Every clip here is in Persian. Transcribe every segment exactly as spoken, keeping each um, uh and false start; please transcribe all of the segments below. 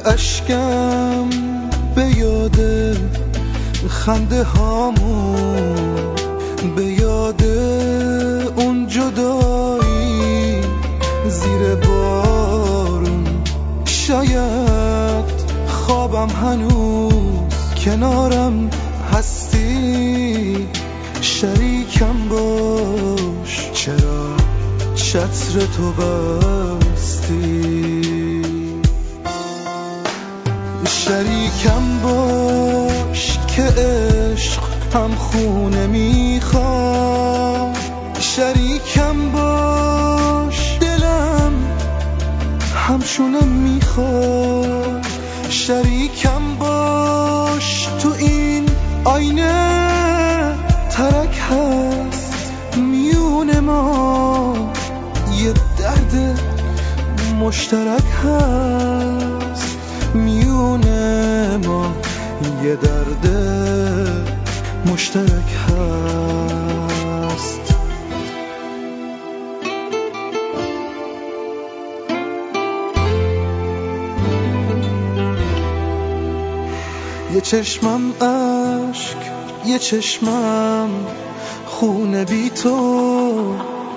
اشکم به یاد خنده هامون، به یاد اون جدایی زیر بارون. شاید خوابم هنوز کنارم هستی، شریکم باش چرا چتر تو بستی. شریکم باش که عشق هم خونه میخواد، شریکم باش دلم همشونه میخواد. شریکم باش تو این آینه ترک هست میون ما، یه درد مشترک هست میون ما، یه درد مشترک هست. یه چشمم عشق، یه چشمم خونه بی تو،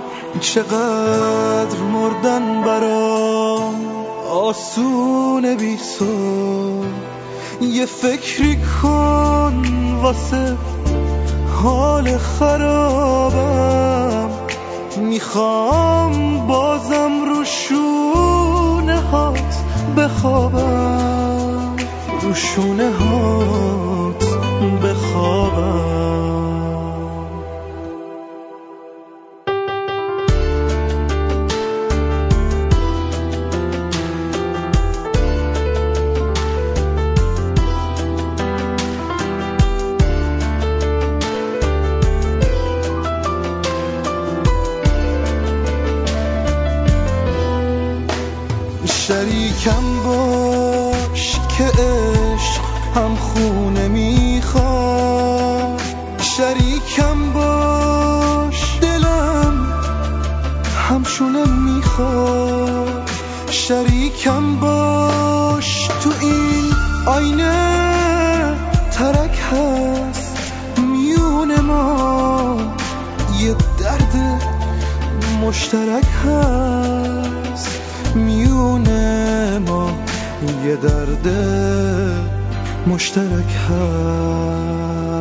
چقدر مردن برام آسونه بی تو. یه فکری کن واسه حال خرابم، میخوام بازم رو شونه هات بخوابم، رو شونه هات بخوابم. شریکم باش که عشق هم خونه میخواد، شریکم باش دلم همشونه میخواد. شریکم باش تو این آینه ترک هست میون ما، یه درد مشترک هست میون ما، یه درد مشترک هست.